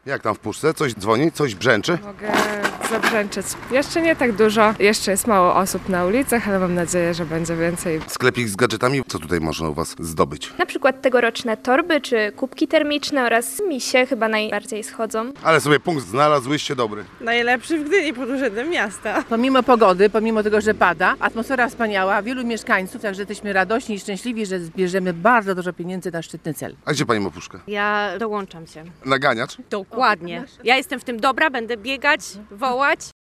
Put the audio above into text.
Jak tam w puszce? Coś dzwoni? Coś brzęczy? Mogę zabrzęczeć. Jeszcze nie tak dużo. Jeszcze jest mało osób na ulicach, ale mam nadzieję, że będzie więcej. Sklepik z gadżetami? Co tutaj można u Was zdobyć? Na przykład tegoroczne torby czy kubki termiczne oraz misie chyba najbardziej schodzą. Ale sobie punkt znalazłyście dobry. Najlepszy w Gdyni pod urzędem miasta. Pomimo pogody, pomimo tego, że pada, atmosfera wspaniała, wielu mieszkańców, także jesteśmy radośni i szczęśliwi, że zbierzemy bardzo dużo pieniędzy na szczytny cel. A gdzie Pani ma puszkę? Ja dołączam się. Naganiacz? Dokładnie. Ja jestem w tym dobra, będę biegać, wołać.